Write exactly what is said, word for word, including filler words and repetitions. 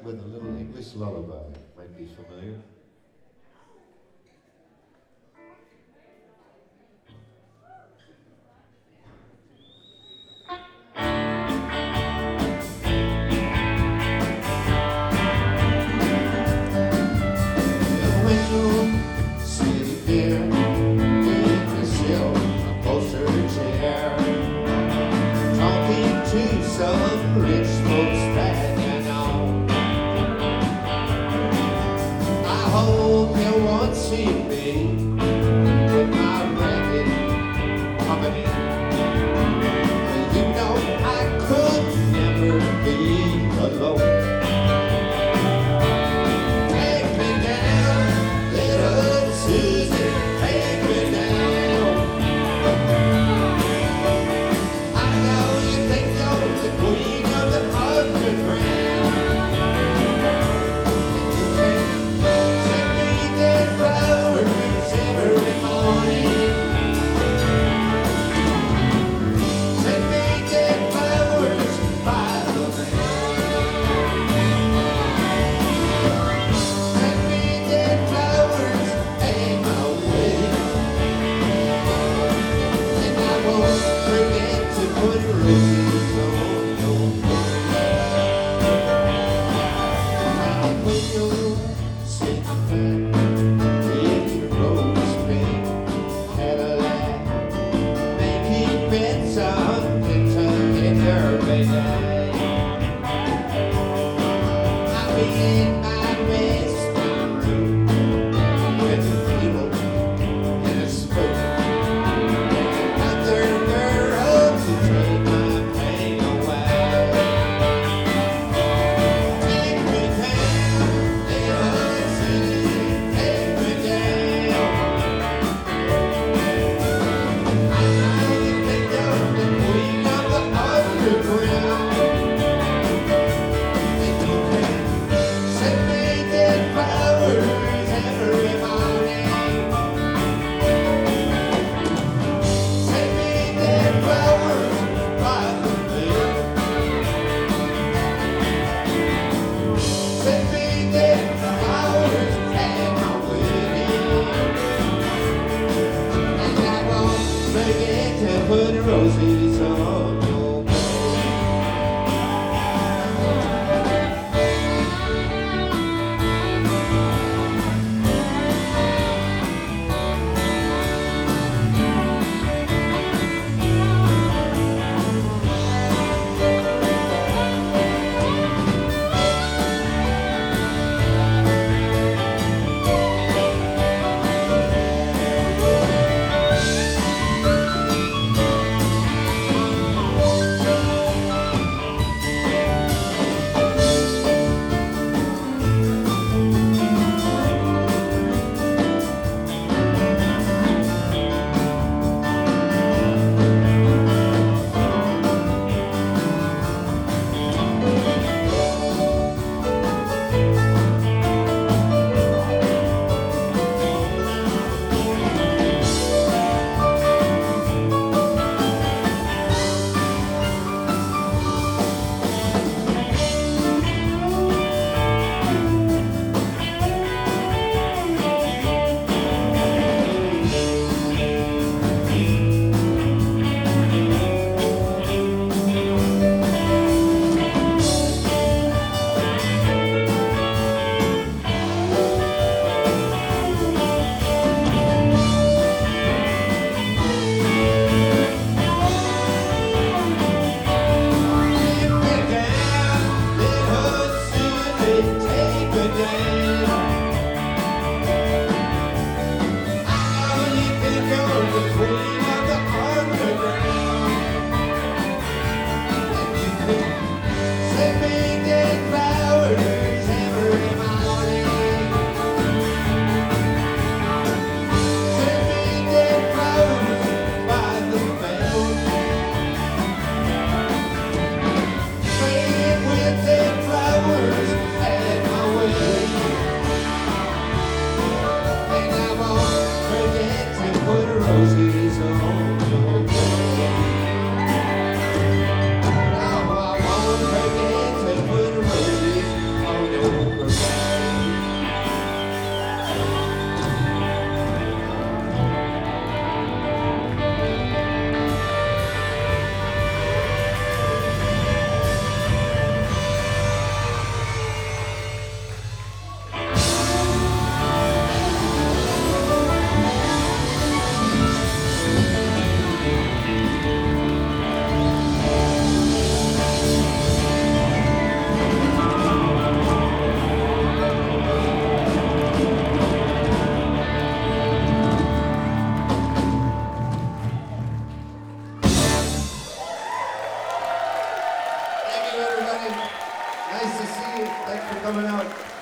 with a little English lullaby. Might be familiar. Some rich folks that you know. I hope you won't see me with my ragged company. You know I could never be alone. Take me down, little Susie, take me down. I know you think you're the queen of the underground. You can send me dead flowers every morning. Send me dead flowers by the mail. Send me dead flowers ain't my way. And I won't forget to put roses on your face. When you're sitting back in your rose pink Cadillac, making beds on Kentucky Derby night, I'll be in my best room with a table and a spoon. Another girl to take my pain away. Take me down, little Susie, take me down. I know you think you're the queen of the underground. And you can send me Thanks for coming out.